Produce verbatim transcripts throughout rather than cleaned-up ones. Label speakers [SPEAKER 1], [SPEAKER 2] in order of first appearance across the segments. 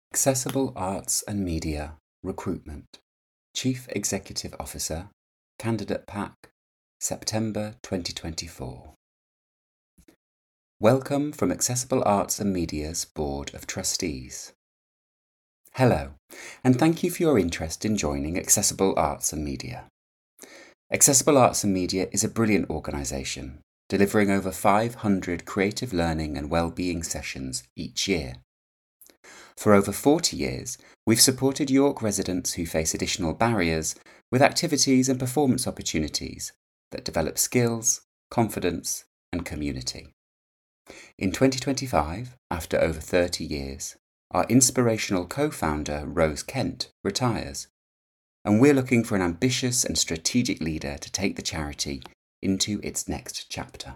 [SPEAKER 1] Accessible Arts and Media Recruitment Chief Executive Officer Candidate Pack September twenty twenty-four. Welcome from Accessible Arts and Media's Board of Trustees. Hello, and thank you for your interest in joining Accessible Arts and Media. Accessible Arts and Media is a brilliant organisation, delivering over five hundred creative learning and wellbeing sessions each year. For over forty years, we've supported York residents who face additional barriers with activities and performance opportunities that develop skills, confidence, and community. In twenty twenty-five, after over thirty years, our inspirational co-founder Rose Kent retires, and we're looking for an ambitious and strategic leader to take the charity into its next chapter.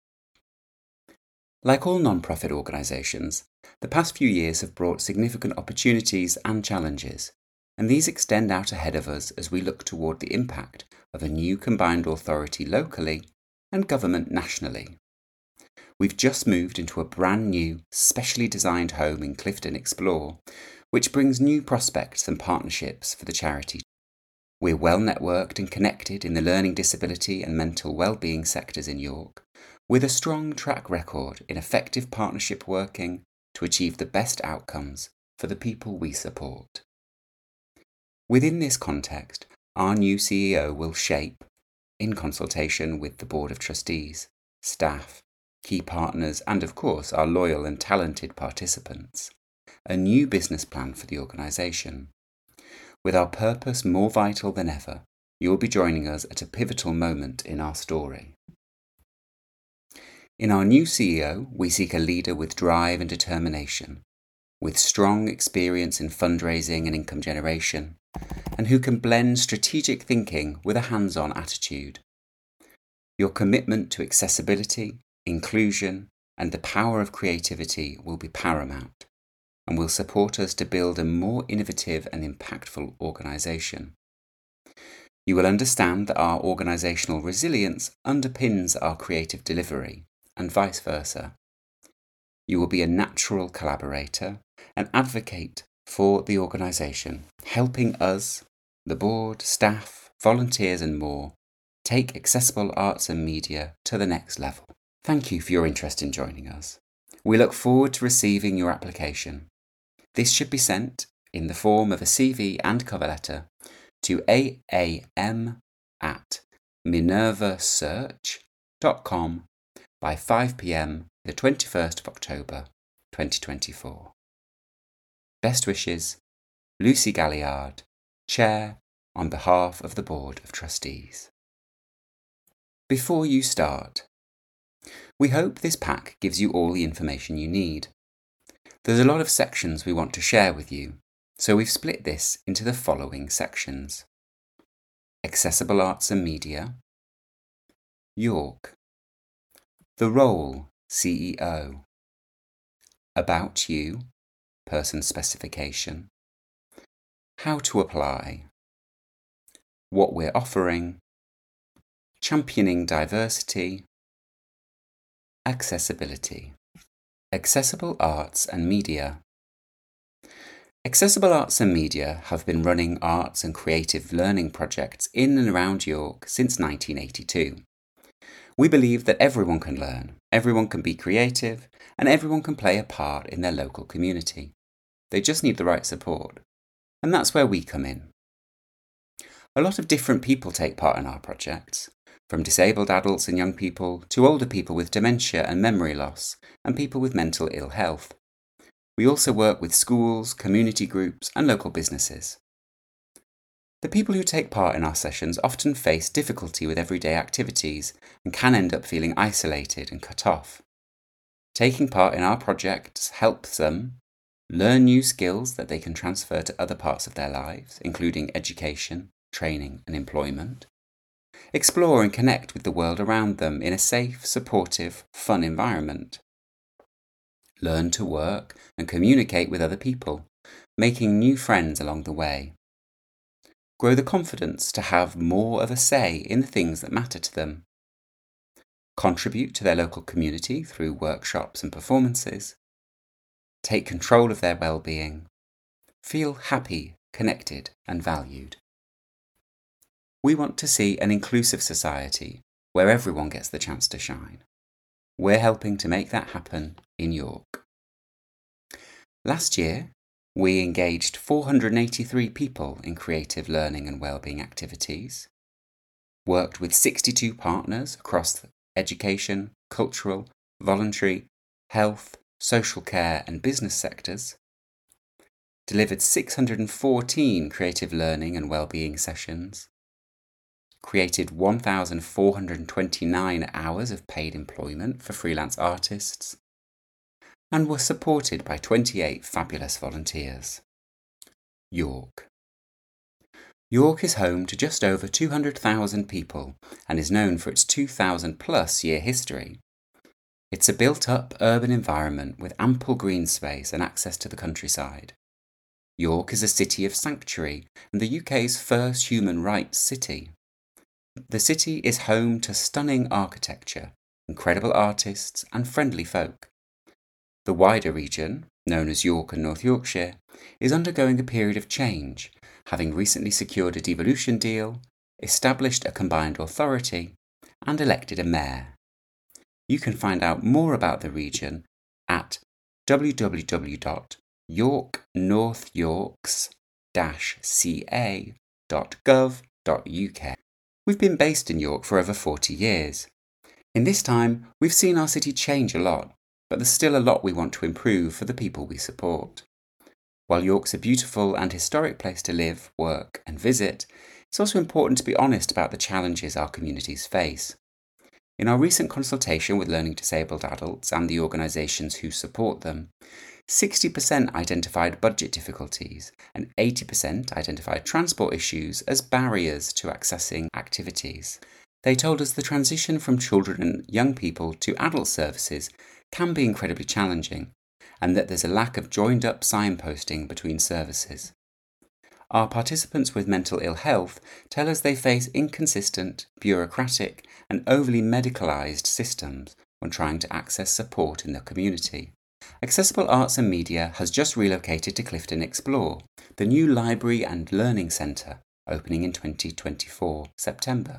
[SPEAKER 1] Like all non-profit organisations, the past few years have brought significant opportunities and challenges, and these extend out ahead of us as we look toward the impact of a new combined authority locally and government nationally. We've just moved into a brand new, specially designed home in Clifton Explore, which brings new prospects and partnerships for the charity. We're well networked and connected in the learning disability and mental well-being sectors in York, with a strong track record in effective partnership working to achieve the best outcomes for the people we support. Within this context, our new C E O will shape, in consultation with the Board of Trustees, staff, key partners, and of course our loyal and talented participants, a new business plan for the organisation. With our purpose more vital than ever, you will be joining us at a pivotal moment in our story. In our new C E O, we seek a leader with drive and determination, with strong experience in fundraising and income generation, and who can blend strategic thinking with a hands-on attitude. Your commitment to accessibility, inclusion, and the power of creativity will be paramount, and will support us to build a more innovative and impactful organisation. You will understand that our organisational resilience underpins our creative delivery, and vice versa. You will be a natural collaborator and advocate for the organisation, helping us, the board, staff, volunteers and more, take Accessible Arts and Media to the next level. Thank you for your interest in joining us. We look forward to receiving your application. This should be sent in the form of a C V and cover letter to a a m at minerva search dot com by five p.m. the twenty-first of October twenty twenty-four. Best wishes, Lucy Galliard, Chair on behalf of the Board of Trustees. Before you start, we hope this pack gives you all the information you need. There's a lot of sections we want to share with you, so we've split this into the following sections: Accessible Arts and Media, York, the role, C E O, about you, person specification, how to apply, what we're offering, championing diversity, accessibility. Accessible Arts and Media. Accessible Arts and Media have been running arts and creative learning projects in and around York since nineteen eighty-two. We believe that everyone can learn, everyone can be creative, and everyone can play a part in their local community. They just need the right support. And that's where we come in. A lot of different people take part in our projects, from disabled adults and young people to older people with dementia and memory loss, and people with mental ill health. We also work with schools, community groups, and local businesses. The people who take part in our sessions often face difficulty with everyday activities and can end up feeling isolated and cut off. Taking part in our projects helps them learn new skills that they can transfer to other parts of their lives, including education, training, and employment. Explore and connect with the world around them in a safe, supportive, fun environment. Learn to work and communicate with other people, making new friends along the way. Grow the confidence to have more of a say in the things that matter to them. Contribute to their local community through workshops and performances. Take control of their well-being feel happy, connected and valued. We want to see an inclusive society where everyone gets the chance to shine. We're helping to make that happen in York. Last year, we engaged four hundred eighty-three people in creative learning and wellbeing activities, worked with sixty-two partners across education, cultural, voluntary, health, social care and business sectors, delivered six hundred fourteen creative learning and wellbeing sessions, created one thousand four hundred twenty-nine hours of paid employment for freelance artists, and were supported by twenty-eight fabulous volunteers. York. York is home to just over two hundred thousand people and is known for its two thousand plus year history. It's a built-up urban environment with ample green space and access to the countryside. York is a city of sanctuary and the U K's first human rights city. The city is home to stunning architecture, incredible artists and friendly folk. The wider region, known as York and North Yorkshire, is undergoing a period of change, having recently secured a devolution deal, established a combined authority, and elected a mayor. You can find out more about the region at w w w dot york north yorks dash c a dot gov dot u k. We've been based in York for over forty years. In this time, we've seen our city change a lot, but there's still a lot we want to improve for the people we support. While York's a beautiful and historic place to live, work and visit, it's also important to be honest about the challenges our communities face. In our recent consultation with learning disabled adults and the organisations who support them, sixty percent identified budget difficulties and eighty percent identified transport issues as barriers to accessing activities. They told us the transition from children and young people to adult services can be incredibly challenging, and that there's a lack of joined-up signposting between services. Our participants with mental ill health tell us they face inconsistent, bureaucratic and overly medicalised systems when trying to access support in the community. Accessible Arts and Media has just relocated to Clifton Explore, the new library and learning centre, opening in twenty twenty-four, September.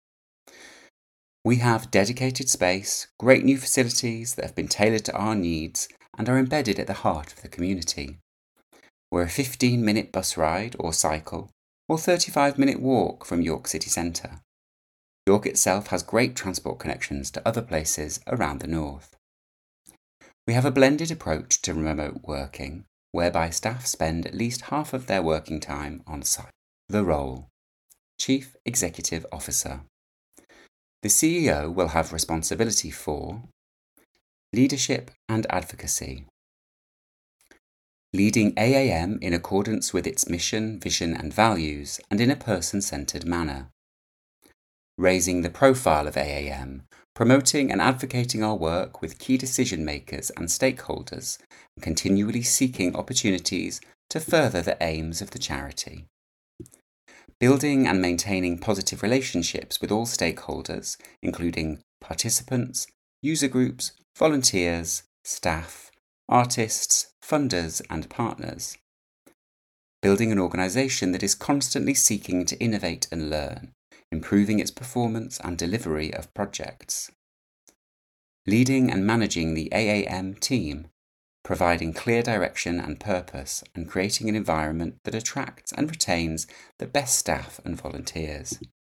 [SPEAKER 1] We have dedicated space, great new facilities that have been tailored to our needs and are embedded at the heart of the community. We're a fifteen minute bus ride or cycle, or thirty-five minute walk from York City Centre. York itself has great transport connections to other places around the north. We have a blended approach to remote working, whereby staff spend at least half of their working time on site. The role: Chief Executive Officer. The C E O will have responsibility for leadership and advocacy, leading A A M in accordance with its mission, vision and values and in a person-centred manner, raising the profile of A A M, promoting and advocating our work with key decision makers and stakeholders, and continually seeking opportunities to further the aims of the charity. Building and maintaining positive relationships with all stakeholders, including participants, user groups, volunteers, staff, artists, funders and partners. Building an organisation that is constantly seeking to innovate and learn, improving its performance and delivery of projects. Leading and managing the A A M team, providing clear direction and purpose and creating an environment that attracts and retains the best staff and volunteers.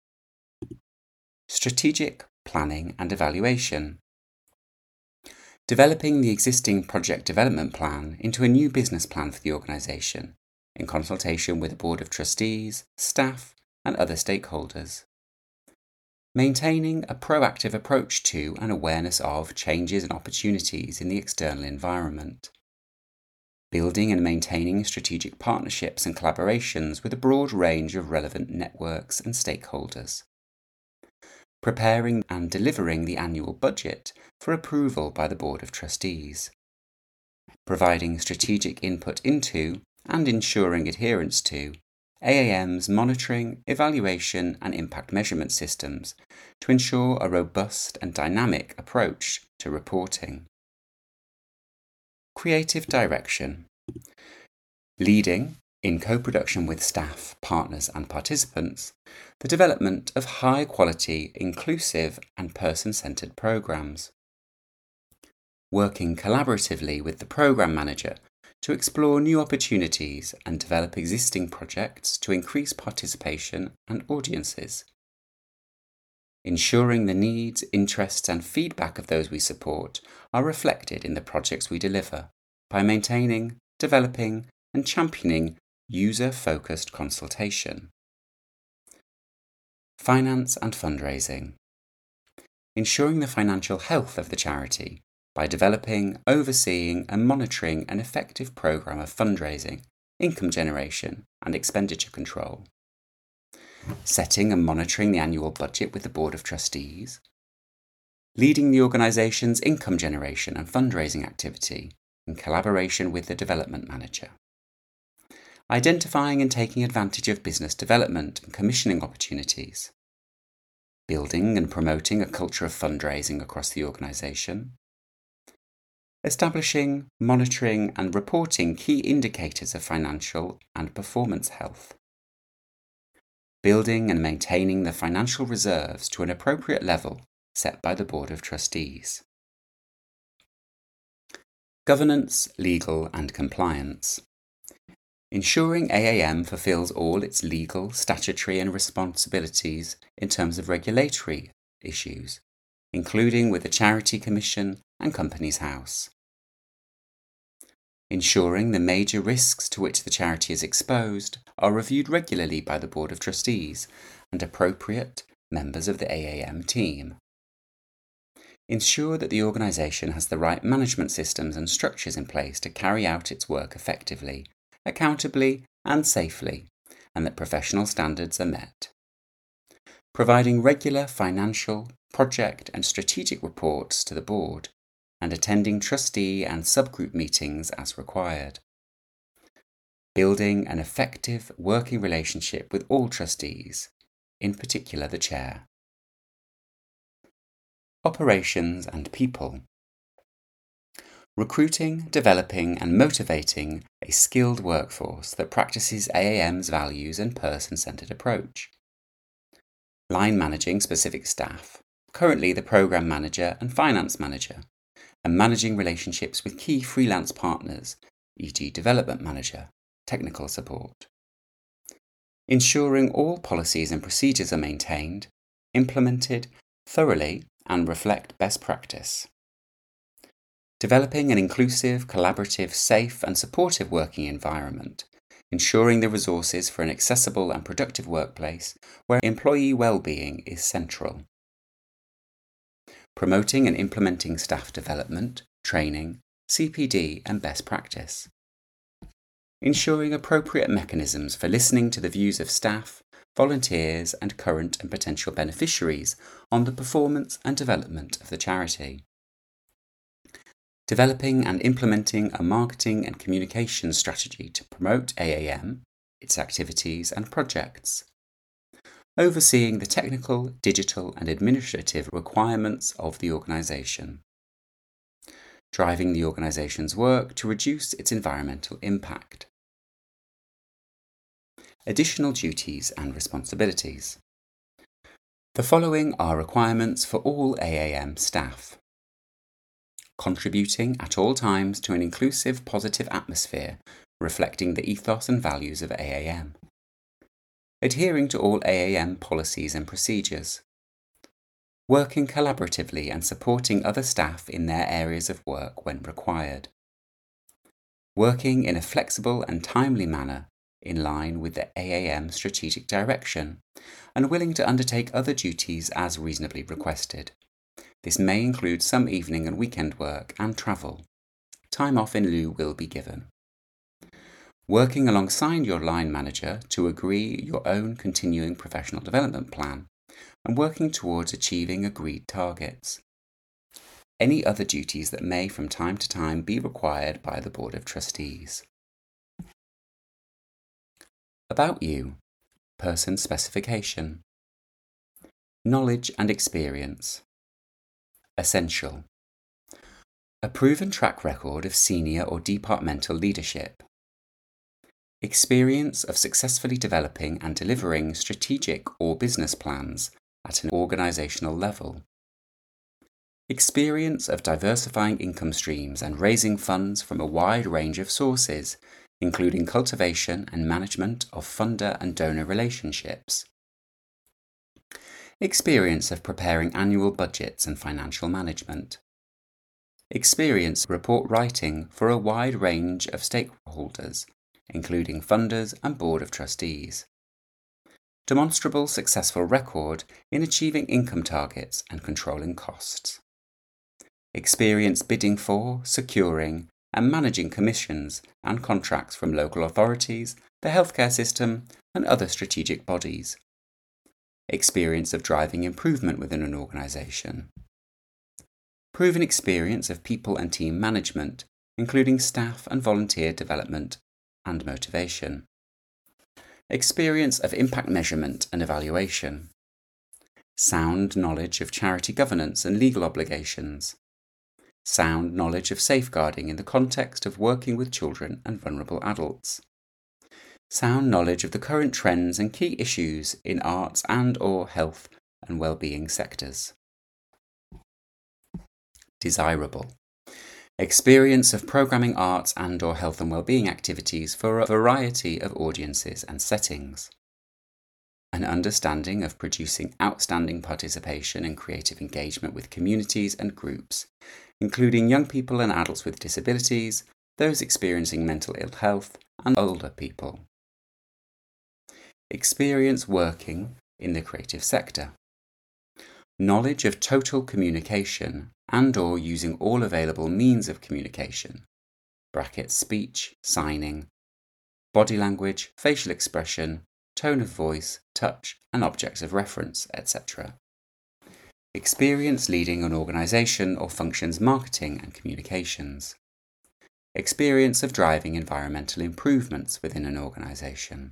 [SPEAKER 1] Strategic planning and evaluation. Developing the existing project development plan into a new business plan for the organisation, in consultation with the Board of Trustees, staff and other stakeholders. Maintaining a proactive approach to and awareness of changes and opportunities in the external environment. Building and maintaining strategic partnerships and collaborations with a broad range of relevant networks and stakeholders. Preparing and delivering the annual budget for approval by the Board of Trustees. Providing strategic input into and ensuring adherence to A A M's monitoring, evaluation and impact measurement systems to ensure a robust and dynamic approach to reporting. Creative direction. Leading in co-production with staff, partners and participants, the development of high-quality, inclusive and person-centred programmes. Working collaboratively with the programme manager to explore new opportunities and develop existing projects to increase participation and audiences. Ensuring the needs, interests and feedback of those we support are reflected in the projects we deliver by maintaining, developing and championing user-focused consultation. Finance and fundraising. Ensuring the financial health of the charity by developing, overseeing and monitoring an effective programme of fundraising, income generation and expenditure control. Setting and monitoring the annual budget with the Board of Trustees. Leading the organisation's income generation and fundraising activity in collaboration with the development manager. Identifying and taking advantage of business development and commissioning opportunities. Building and promoting a culture of fundraising across the organisation. Establishing, monitoring and reporting key indicators of financial and performance health. Building and maintaining the financial reserves to an appropriate level set by the Board of Trustees. Governance, legal and compliance. Ensuring A A M fulfills all its legal, statutory and responsibilities in terms of regulatory issues, including with the Charity Commission and Companies House. Ensuring the major risks to which the charity is exposed are reviewed regularly by the Board of Trustees and appropriate members of the A A M team. Ensure that the organisation has the right management systems and structures in place to carry out its work effectively, accountably and safely, and that professional standards are met. Providing regular financial, project and strategic reports to the Board and attending trustee and subgroup meetings as required. Building an effective working relationship with all trustees, in particular the Chair. Operations and people. Recruiting, developing and motivating a skilled workforce that practices A A M's values and person-centred approach. Line managing specific staff, currently the programme manager and finance manager, and managing relationships with key freelance partners, for example development manager, technical support. Ensuring all policies and procedures are maintained, implemented thoroughly and reflect best practice. Developing an inclusive, collaborative, safe and supportive working environment, ensuring the resources for an accessible and productive workplace where employee well-being is central. Promoting and implementing staff development, training, C P D and best practice. Ensuring appropriate mechanisms for listening to the views of staff, volunteers and current and potential beneficiaries on the performance and development of the charity. Developing and implementing a marketing and communication strategy to promote A A M, its activities and projects. Overseeing the technical, digital and administrative requirements of the organisation. Driving the organisation's work to reduce its environmental impact. Additional duties and responsibilities. The following are requirements for all A A M staff. Contributing at all times to an inclusive, positive atmosphere reflecting the ethos and values of A A M. Adhering to all A A M policies and procedures. Working collaboratively and supporting other staff in their areas of work when required. Working in a flexible and timely manner in line with the A A M strategic direction and willing to undertake other duties as reasonably requested. This may include some evening and weekend work and travel. Time off in lieu will be given. Working alongside your line manager to agree your own continuing professional development plan and working towards achieving agreed targets. Any other duties that may from time to time be required by the Board of Trustees. About you. Person specification. Knowledge and experience. Essential. A proven track record of senior or departmental leadership. Experience of successfully developing and delivering strategic or business plans at an organisational level. Experience of diversifying income streams and raising funds from a wide range of sources, including cultivation and management of funder and donor relationships. Experience of preparing annual budgets and financial management. Experience report writing for a wide range of stakeholders, including funders and board of trustees. Demonstrable successful record in achieving income targets and controlling costs. Experience bidding for, securing, and managing commissions and contracts from local authorities, the healthcare system, and other strategic bodies. Experience of driving improvement within an organisation. Proven experience of people and team management, including staff and volunteer development and motivation. Experience of impact measurement and evaluation. Sound knowledge of charity governance and legal obligations. Sound knowledge of safeguarding in the context of working with children and vulnerable adults. Sound knowledge of the current trends and key issues in arts and or health and well-being sectors. Desirable. Experience of programming arts and or health and well-being activities for a variety of audiences and settings. An understanding of producing outstanding participation and creative engagement with communities and groups, including young people and adults with disabilities, those experiencing mental ill health, and older people. Experience working in the creative sector. Knowledge of total communication and or using all available means of communication, brackets speech, signing, body language, facial expression, tone of voice, touch, and objects of reference, et cetera. Experience leading an organisation or function's marketing and communications. Experience of driving environmental improvements within an organisation.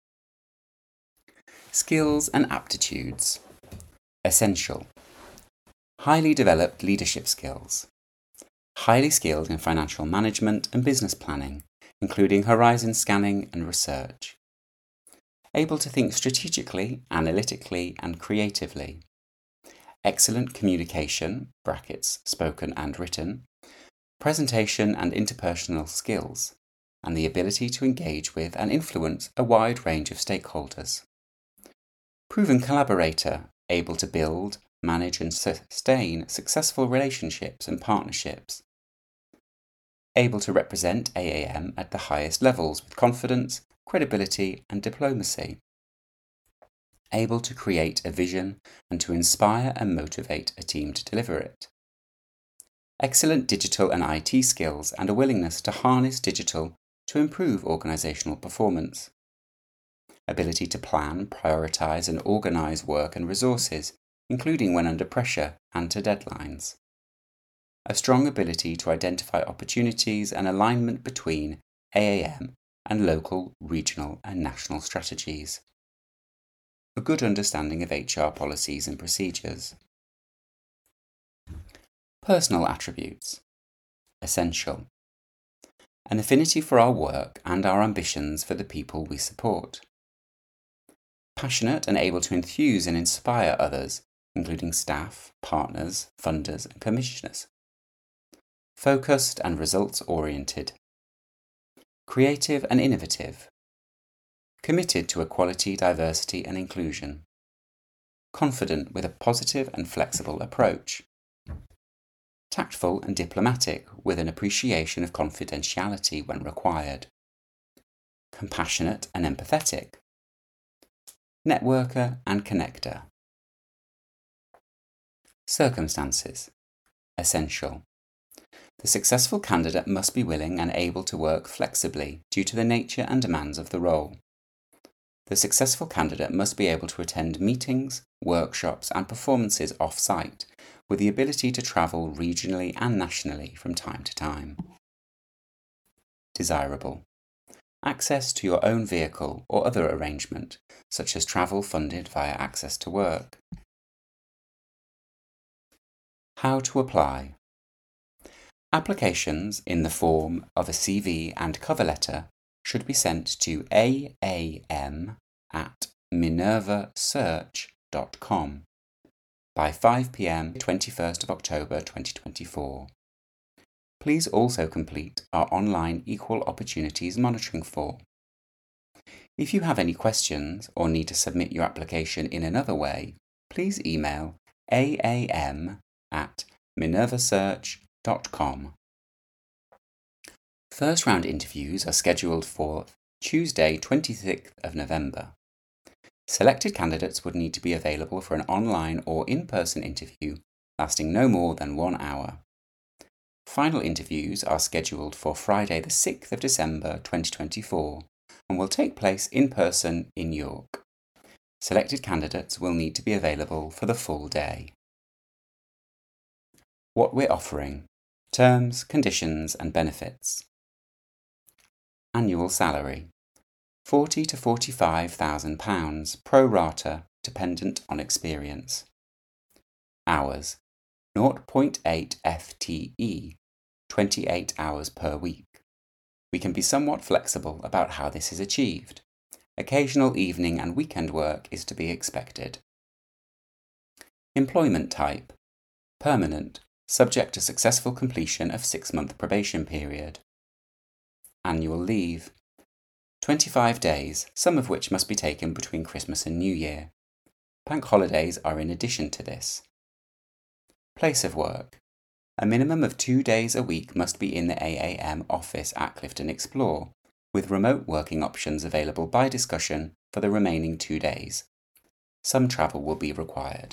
[SPEAKER 1] Skills and aptitudes. Essential. Highly developed leadership skills. Highly skilled in financial management and business planning, including horizon scanning and research. Able to think strategically, analytically, and creatively. Excellent communication, brackets spoken and written, presentation and interpersonal skills, and the ability to engage with and influence a wide range of stakeholders. Proven collaborator, able to build, manage and sustain successful relationships and partnerships. Able to represent A A M at the highest levels with confidence, credibility and diplomacy. Able to create a vision and to inspire and motivate a team to deliver it. Excellent digital and I T skills and a willingness to harness digital to improve organisational performance. Ability to plan, prioritise and organise work and resources, including when under pressure and to deadlines. A strong ability to identify opportunities and alignment between A A M and local, regional and national strategies. A good understanding of H R policies and procedures. Personal attributes. Essential. An affinity for our work and our ambitions for the people we support. Passionate and able to enthuse and inspire others, including staff, partners, funders and commissioners. Focused and results-oriented. Creative and innovative. Committed to equality, diversity and inclusion. Confident with a positive and flexible approach. Tactful and diplomatic with an appreciation of confidentiality when required. Compassionate and empathetic. Networker and connector. Circumstances. Essential. The successful candidate must be willing and able to work flexibly due to the nature and demands of the role. The successful candidate must be able to attend meetings, workshops and performances off-site, with the ability to travel regionally and nationally from time to time. Desirable. Access to your own vehicle or other arrangement, such as travel funded via Access to Work. How to apply. Applications in the form of a C V and cover letter should be sent to a a m at minerva search dot com by five p m twenty-first of October twenty twenty-four. Please also complete our online Equal Opportunities Monitoring Form. If you have any questions or need to submit your application in another way, please email a a m at minerva search dot com. First round interviews are scheduled for Tuesday, twenty-sixth of November. Selected candidates would need to be available for an online or in-person interview lasting no more than one hour. Final interviews are scheduled for Friday the sixth of December twenty twenty-four and will take place in person in York. Selected candidates will need to be available for the full day. What we're offering: terms, conditions and benefits. Annual salary: forty to forty-five thousand pounds pro rata, dependent on experience. Hours: zero point eight F T E, twenty-eight hours per week. We can be somewhat flexible about how this is achieved. Occasional evening and weekend work is to be expected. Employment type: permanent, subject to successful completion of six-month probation period. Annual leave: twenty-five days, some of which must be taken between Christmas and New Year. Bank holidays are in addition to this. Place of work: a minimum of two days a week must be in the A A M office at Clifton Explore, with remote working options available by discussion for the remaining two days. Some travel will be required.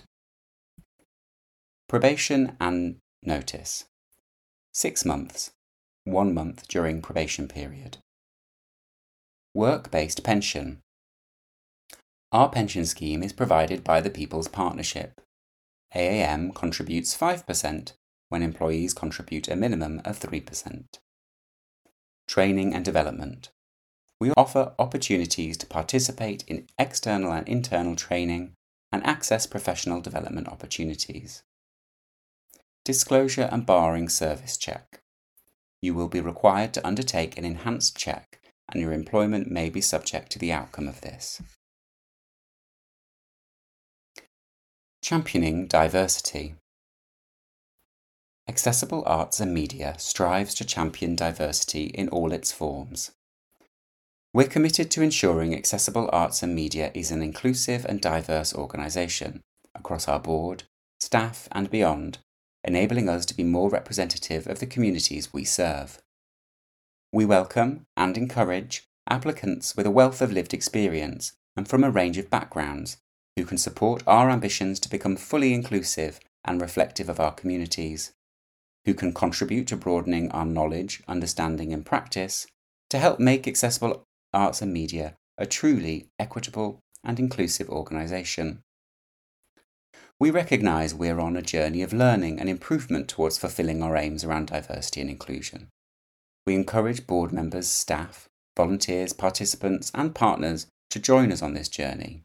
[SPEAKER 1] Probation and notice: six months, one month during probation period. Work-based pension: our pension scheme is provided by the People's Partnership. A A M contributes five percent when employees contribute a minimum of three percent. Training and development: we offer opportunities to participate in external and internal training and access professional development opportunities. Disclosure and barring service check: you will be required to undertake an enhanced check, and your employment may be subject to the outcome of this. Championing diversity: Accessible Arts and Media strives to champion diversity in all its forms. We're committed to ensuring Accessible Arts and Media is an inclusive and diverse organisation across our board, staff and beyond, enabling us to be more representative of the communities we serve. We welcome and encourage applicants with a wealth of lived experience and from a range of backgrounds who can support our ambitions to become fully inclusive and reflective of our communities, who can contribute to broadening our knowledge, understanding and practice to help make Accessible Arts and Media a truly equitable and inclusive organisation. We recognise we're on a journey of learning and improvement towards fulfilling our aims around diversity and inclusion. We encourage board members, staff, volunteers, participants and partners to join us on this journey.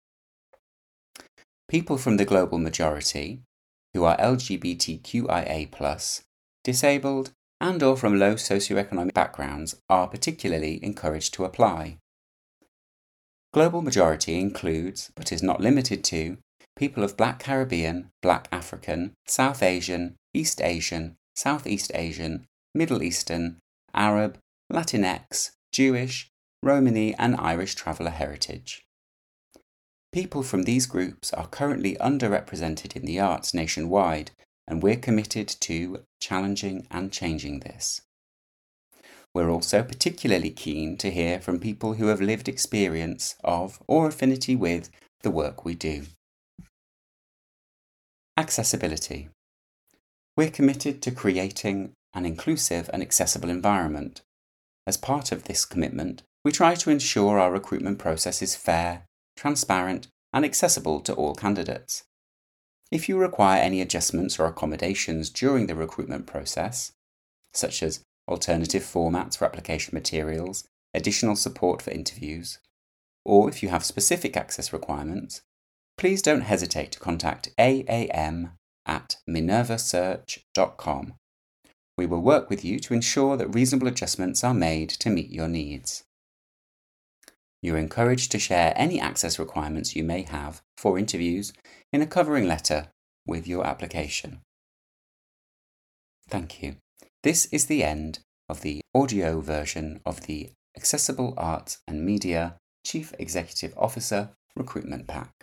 [SPEAKER 1] People from the global majority, who are L G B T Q I A plus, disabled and or from low socioeconomic backgrounds are particularly encouraged to apply. Global majority includes, but is not limited to, people of Black Caribbean, Black African, South Asian, East Asian, Southeast Asian, Middle Eastern, Arab, Latinx, Jewish, Romani and Irish traveller heritage. People from these groups are currently underrepresented in the arts nationwide, and we're committed to challenging and changing this. We're also particularly keen to hear from people who have lived experience of or affinity with the work we do. Accessibility. We're committed to creating an inclusive and accessible environment. As part of this commitment, we try to ensure our recruitment process is fair, transparent, and accessible to all candidates. If you require any adjustments or accommodations during the recruitment process, such as alternative formats for application materials, additional support for interviews, or if you have specific access requirements, please don't hesitate to contact A A M at minerva search dot com. We will work with you to ensure that reasonable adjustments are made to meet your needs. You're encouraged to share any access requirements you may have for interviews in a covering letter with your application. Thank you. This is the end of the audio version of the Accessible Arts and Media Chief Executive Officer Recruitment Pack.